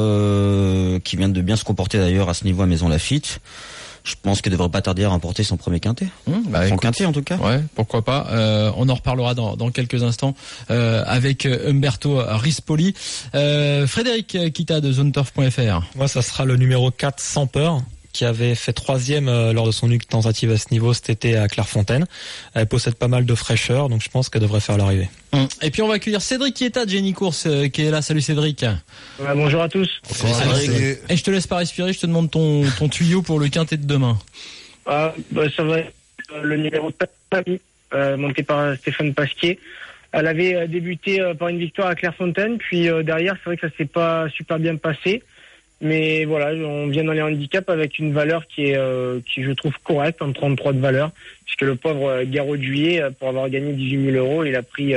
qui vient de bien se comporter d'ailleurs à ce niveau à Maison Lafitte. Je pense qu'il devrait pas tarder à remporter son premier quintet. Son quintet en tout cas. Ouais, pourquoi pas. On en reparlera dans quelques instants avec Umberto Rispoli. Frédéric Kita de ZoneTurf.fr. Moi, ça sera le numéro 4, Sans Peur, qui avait fait 3e lors de son unique tentative à ce niveau cet été à Clairefontaine. Elle possède pas mal de fraîcheur, donc je pense qu'elle devrait faire l'arrivée. Et puis on va accueillir Cédric Kieta de Jenny Course qui est là. Salut Cédric. Bonjour à tous. Et je te laisse pas respirer, je te demande ton tuyau pour le quintet de demain. Ça va être le numéro 4, monté par Stéphane Pasquier. Elle avait débuté par une victoire à Clairefontaine, puis derrière c'est vrai que ça s'est pas super bien passé. Mais voilà, on vient dans les handicaps avec une valeur qui je trouve correcte, en 33 de valeur, puisque le pauvre Garot de Juillet, pour avoir gagné 18 000 €, il a pris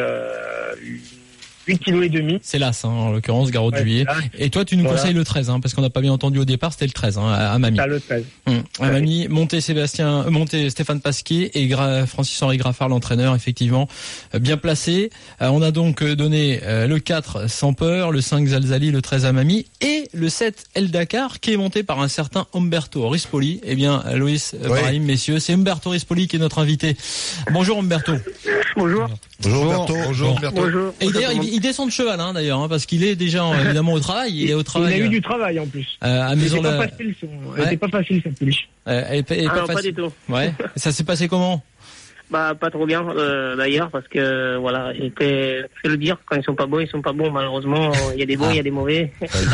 8,5 kg. C'est l'As, en l'occurrence, Garot de Juillet. Et toi, tu nous conseilles le 13, parce qu'on n'a pas bien entendu au départ, c'était le 13, à Mamie. Ah, le 13. À Mamie, monté Stéphane Pasquier et Francis-Henri Graffard, l'entraîneur, effectivement, bien placé. On a donc donné le 4, Sans Peur, le 5, Zalzali, le 13 à Mamie, et le 7, El Dakar, qui est monté par un certain Umberto Rispoli. Eh bien, Loïs, Brahim, messieurs, c'est Umberto Rispoli qui est notre invité. Bonjour Umberto. Bonjour. Bonjour Umberto. Bonjour. Et d'ailleurs, il descend de cheval, d'ailleurs, parce qu'il est déjà évidemment au travail. Il est au travail. Il a eu du travail en plus. À Maison C'était pas facile cette pouliche. Pas du tout. Ouais. Ça s'est passé comment? Pas trop bien d'ailleurs, parce que voilà, faut le dire, quand ils sont pas bons malheureusement. Il y a des bons, il y a des mauvais.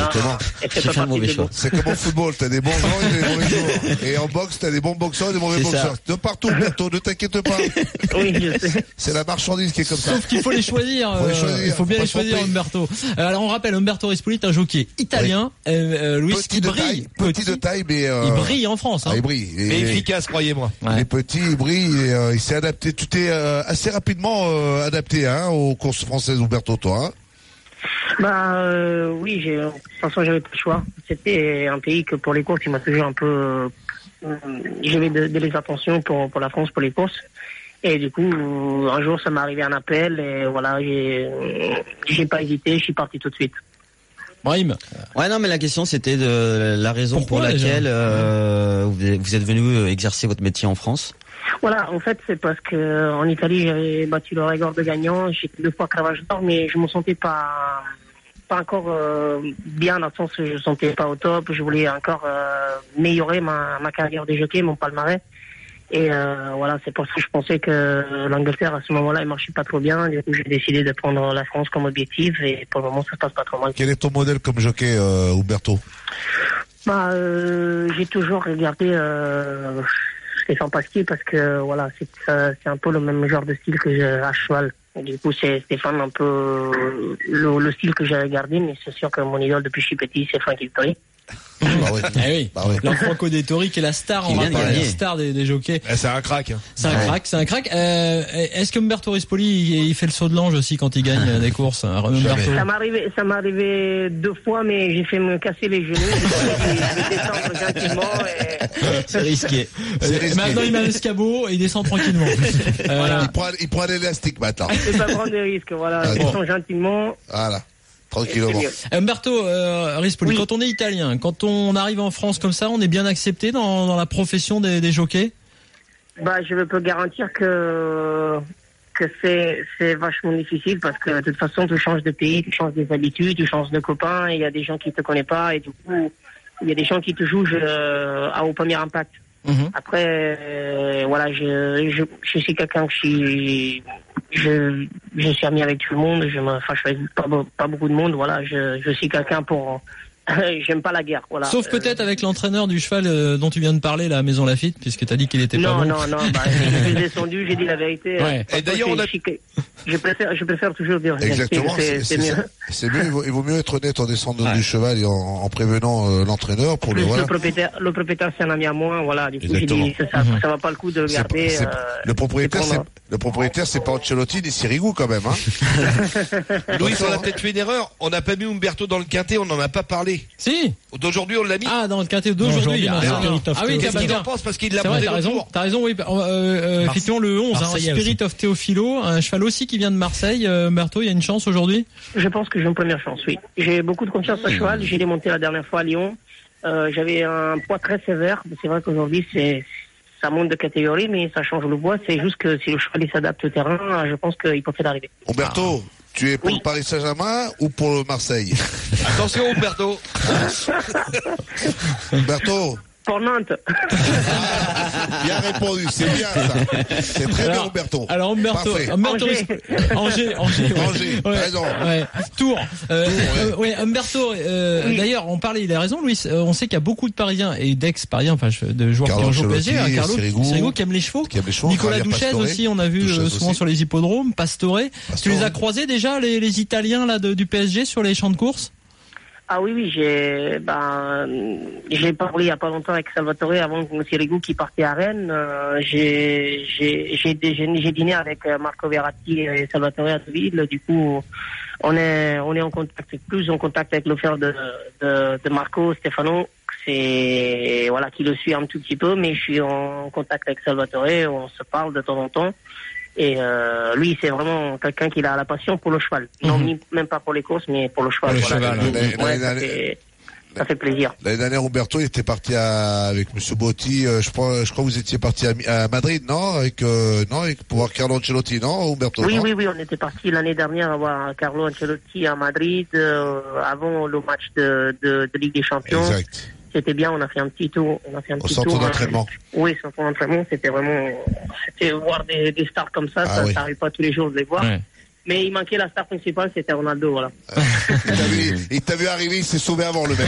C'est comme au football, t'as des bons joueurs et des mauvais joueurs. Et en boxe, t'as des bons boxeurs et des mauvais boxeurs. De partout, bientôt, ne t'inquiète pas. Oui, je sais. C'est la marchandise qui est comme ça. Sauf qu'il faut les choisir. Il faut bien les choisir, Umberto. Alors on rappelle, Umberto Rispoli, un jockey italien, Louis, qui brille. Petit de taille, mais il brille en France. Il brille. Mais efficace, croyez-moi. Il est petit, il brille, il s'est adapté. Tu t'es assez rapidement adapté aux courses françaises, Umberto, toi. Oui, de toute façon j'avais pas le choix. C'était un pays que pour les courses il m'a toujours un peu j'avais des attentions pour la France pour les courses. Et du coup un jour ça m'est arrivé un appel et voilà, j'ai pas hésité, je suis parti tout de suite. Brahim. Ouais, non, mais la question c'était de la raison pour laquelle vous êtes venu exercer votre métier en France. Voilà, en fait, c'est parce que en Italie, j'avais battu le record de gagnant. J'étais 2 fois cravache d'or, mais je me sentais pas encore bien, dans le sens que je me sentais pas au top. Je voulais encore améliorer ma carrière de jockey, mon palmarès. Et voilà, c'est pour ça que je pensais que l'Angleterre, à ce moment-là, elle marchait pas trop bien. Du coup, j'ai décidé de prendre la France comme objectif. Et pour le moment, ça se passe pas trop mal. Quel est ton modèle comme jockey, Umberto? J'ai toujours regardé Stéphane Pasquier, parce que voilà, c'est un peu le même genre de style que j'ai à cheval. Et du coup, c'est Stéphane un peu le style que j'ai regardé, mais c'est sûr que mon idole depuis que je suis petit, c'est Frankie Dettori. Franco Dettori qui est la star, la star des jockeys. C'est un crack. C'est un crack. Est-ce que Umberto Rispoli il fait le saut de l'ange aussi quand il gagne des courses? Ça m'est arrivé 2 fois, mais j'ai fait me casser les genoux. Je vais descendre gentiment. C'est risqué. Maintenant il met un escabeau et il descend tranquillement. Voilà. Il prend l'élastique maintenant. Je ne pas prendre de risques. Voilà, je descends gentiment. Voilà. Tranquillement. Umberto Rispoli, quand on est italien, quand on arrive en France comme ça, on est bien accepté dans la profession des jockeys? Je peux garantir que c'est vachement difficile, parce que de toute façon, tu changes de pays, tu changes des habitudes, tu changes de copains, il y a des gens qui te connaissent pas, et du coup, il y a des gens qui te jugent au premier impact. Après, voilà, je suis quelqu'un que je suis ami avec tout le monde, je me fâche avec pas beaucoup de monde, voilà, je suis quelqu'un pour J'aime pas la guerre, voilà. Sauf peut-être avec l'entraîneur du cheval dont tu viens de parler, la Maison Lafitte, puisque t'as dit qu'il était pas bon. Non, bah, je suis descendu, j'ai dit la vérité. Ouais. Et d'ailleurs, je préfère toujours dire. Exactement, c'est mieux. C'est mieux, il vaut mieux être honnête en descendant du cheval et en prévenant l'entraîneur pour le voilà. Le propriétaire, c'est un ami à moi, voilà. Du coup, j'ai dit, ça va pas le coup de le garder. Le propriétaire, c'est pas Ancelotti ni Sirigu quand même, hein. Louis, on a peut-être fait une erreur. On n'a pas mis Umberto dans le quintet, on n'en a pas parlé. Si. D'aujourd'hui, on l'a mis. Ah, dans le quintet d'aujourd'hui. Oui, qu'est-ce qu'il en pense parce qu'il l'a posé l'autre jour. T'as raison, oui. Effectivement, le 11, Spirit of Teofilo, un cheval aussi qui vient de Marseille. Umberto, il y a une chance aujourd'hui? Je pense que j'ai une première chance, oui. J'ai beaucoup de confiance à cheval. J'ai monté la dernière fois à Lyon. J'avais un poids très sévère. C'est vrai qu'aujourd'hui, ça monte de catégorie, mais ça change le poids. C'est juste que si le cheval s'adapte au terrain, je pense qu'il peut faire l'arrivée. Umberto, tu es pour le Paris Saint-Germain ou pour le Marseille? Attention, Umberto. Umberto. Pour Nantes. Bien répondu, c'est bien ça. C'est très bien, Umberto. Alors Umberto, Angers, t'as raison. Ouais. Tours. Umberto. Oui. D'ailleurs, on parlait, il a raison, Louis. On sait qu'il y a beaucoup de Parisiens et d'ex-Parisiens, enfin de joueurs qui ont joué au PSG. Carlo Sirigu qui aime les chevaux. Nicolas Duchesne aussi, on a vu souvent sur les hippodromes. Pastore. Tu les as croisés déjà les Italiens là du PSG sur les champs de course? Ah oui, j'ai parlé il y a pas longtemps avec Salvatore avant que Sirigu qui partait à Rennes. J'ai dîné avec Marco Verratti et Salvatore à Deauville. Du coup, on est en contact, plus en contact avec le frère de Marco, Stefano. C'est voilà qui le suit un tout petit peu, mais je suis en contact avec Salvatore. On se parle de temps en temps. Et lui, c'est vraiment quelqu'un qui a la passion pour le cheval. Non, même pas pour les courses, mais pour le cheval. Ça fait plaisir. L'année dernière, Umberto, il était parti avec Monsieur Botti. Je crois que vous étiez parti à Madrid, non, avec pour voir Carlo Ancelotti, non, Umberto? Oui, on était parti l'année dernière à voir Carlo Ancelotti à Madrid avant le match de Ligue des Champions. Exact. C'était bien, on a fait un petit tour. Au centre d'entraînement. Oui, centre d'entraînement, c'était voir des stars comme ça, ça n'arrive pas tous les jours de les voir. Ouais. Mais il manquait la star principale, c'était Ronaldo, voilà. Il t'a vu arriver, il s'est sauvé avant le mec.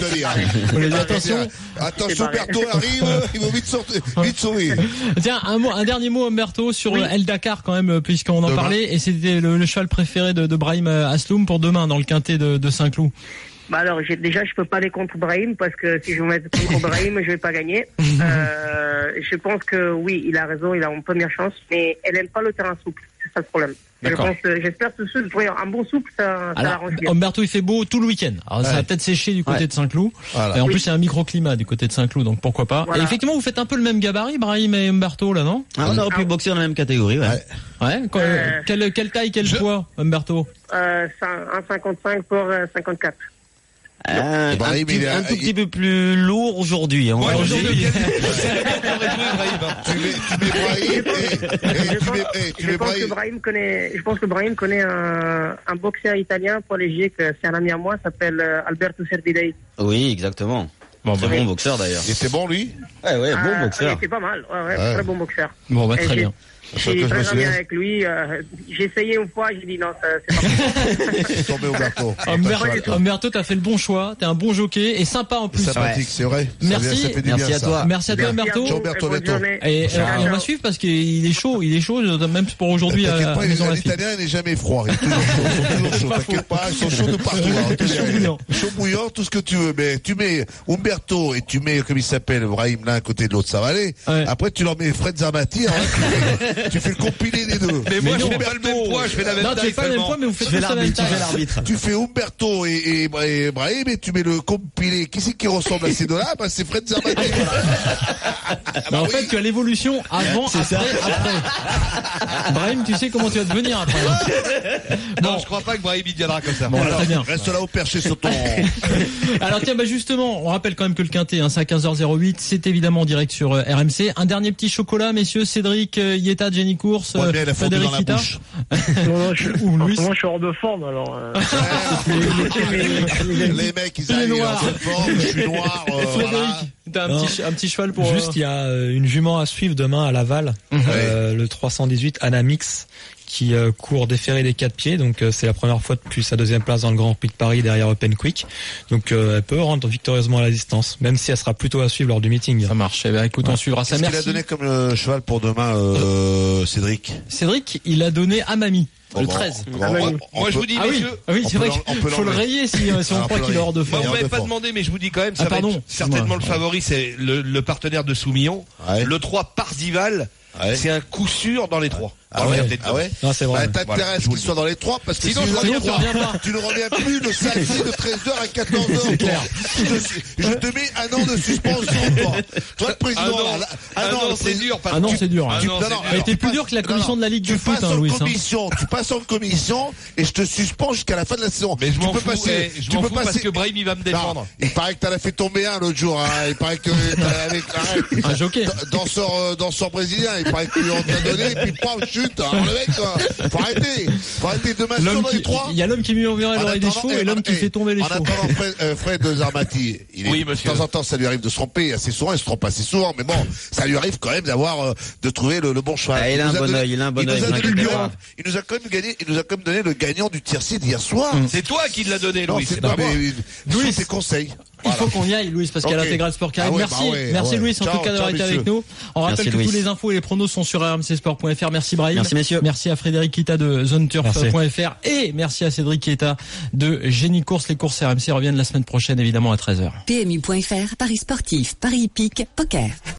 Attention, Umberto arrive, il va vite sauver. Tiens, un dernier mot, Umberto, sur El Dakar quand même, puisqu'on en parlait, et c'était le cheval préféré de Brahim Asloum pour demain dans le quintet de Saint-Cloud. Bah alors, je peux pas aller contre Brahim parce que si je me mets contre Brahim, je vais pas gagner. Je pense que oui, il a raison, il a une première chance, mais elle aime pas le terrain souple. C'est ça le problème. J'espère que ce un bon souple, ça l'arrange bien. Umberto, il fait beau tout le week-end. Alors, ça va peut-être sécher du côté de Saint-Cloud. Voilà. Et en plus, il y a un microclimat du côté de Saint-Cloud, donc pourquoi pas. Voilà. Et effectivement, vous faites un peu le même gabarit, Brahim et Umberto, là, non? On aurait pu boxer dans la même catégorie, Quelle taille, quel poids, Umberto? 1,55 pour 54. Un tout petit peu plus lourd aujourd'hui. Hein, Je pense que Brahim connaît un boxeur italien poids léger que c'est un ami à moi, s'appelle Alberto Servidei. Oui, exactement. Bon boxeur d'ailleurs. Il était bon lui? Ouais, bon boxeur. Il était pas mal, très bon boxeur. Bon, très bien. J'ai très bien avec lui. J'ai essayé une fois, j'ai dit non, c'est pas possible. Umberto, t'as fait le bon choix. T'es un bon jockey et sympa en plus. Sympathique, c'est vrai. Merci à toi. Merci à toi, Umberto. Et on va suivre parce qu'il est chaud, même pour aujourd'hui à la Maison Lafitte. L'Italien n'est jamais froid. Il est toujours chaud. T'inquiète pas, ils sont chauds de partout. Chaud bouillant, tout ce que tu veux. Mais tu mets Umberto et tu mets, comme il s'appelle, Brahim l'un à côté de l'autre, ça va aller. Après, tu leur mets Fred Zermati. Tu fais le compilé des deux. Mais moi, je fais pas le même poids, je fais la même taille. Non, tu fais pas le même poids, mais vous faites tous la même taille. Tu fais Umberto et Brahim et tu mets le compilé. Qui c'est qui ressemble à ces deux-là? Bah, c'est Fred Zermati. En fait, tu as l'évolution avant, après. Brahim, tu sais comment tu vas devenir après. Non, je crois pas que Brahim il viendra comme ça. Bon, alors, très bien. Reste là au perché sur ton. Alors tiens, justement, on rappelle quand même que le quintet, c'est à 15h08. C'est évidemment en direct sur RMC. Un dernier petit chocolat, messieurs. Cédric Yeta, Jenny Course, Frédéric Kita. Non, je suis hors de forme, alors. Les mecs, ils arrivent en forme, je suis noir. Frédéric, t'as un petit cheval pour... Juste, il y a une jument à suivre demain à Laval, le 318 Anamix, qui court déféré des 4 pieds. Donc c'est la première fois depuis sa deuxième place dans le Grand Prix de Paris derrière Open Quick. Donc elle peut rendre victorieusement à la distance, même si elle sera plutôt à suivre lors du meeting. Ça marche. Eh bien, écoute, on suivra ça. Qu'est-ce Merci. qu'il a donné comme cheval pour demain, Cédric? Cédric, il a donné Amami. Le 13. Moi, je vous dis, messieurs. Ah oui, c'est vrai qu'il faut le rayer si on croit qu'il est hors de forme. Vous m'avez pas demandé, mais je vous dis quand même, ça va être certainement le favori, c'est le partenaire de Soumillon. Le 3 Parzival, c'est un coup sûr dans les 3. Ah ouais? Non, c'est vrai. T'as intérêt à ce qu'il soit dans les 3 parce que sinon tu je ne reviens plus le samedi de 13h à 14h. C'est clair. Je te mets 1 an de suspension, toi le président. C'est dur. Ah non, c'est dur. Elle était plus dur que la commission de la Ligue du foot, Louis. Tu passes en commission et je te suspends jusqu'à la fin de la saison. Mais je m'en fous, parce que Brahim il va me défendre. Il paraît que t'en as fait tomber un l'autre jour. Il paraît que avec un jockey, danseur brésilien. Il paraît qu'on t'a donné et puis paf, chute. Alors le mec, faut arrêter demain sur les 3. Il y a l'homme qui met environ l'oreille des chevaux et l'homme qui fait tomber les chevaux. En attendant, Fred Zarmati, de temps en temps, ça lui arrive de se tromper assez souvent. Il se trompe assez souvent, mais bon, ça lui arrive quand même de trouver le bon cheval. Il a un bon œil. Il nous a quand même donné le gagnant du tiercé d'hier soir. C'est toi qui l'as donné, Louis. C'est pas moi. Louis, tes conseils. Il faut qu'on y aille, Louis, parce qu'il y a l'intégral sport qui arrive. Merci Louis, en tout cas d'avoir été avec nous. On rappelle que tous les infos et les pronos sont sur rmcsport.fr. Merci Brahim. Merci messieurs. Merci à Frédéric Kita de zoneturf.fr et merci à Cédric Kita de Génie Course. Les courses RMC reviennent la semaine prochaine, évidemment, à 13h. PMU.fr, Paris sportif, Paris hippique, poker.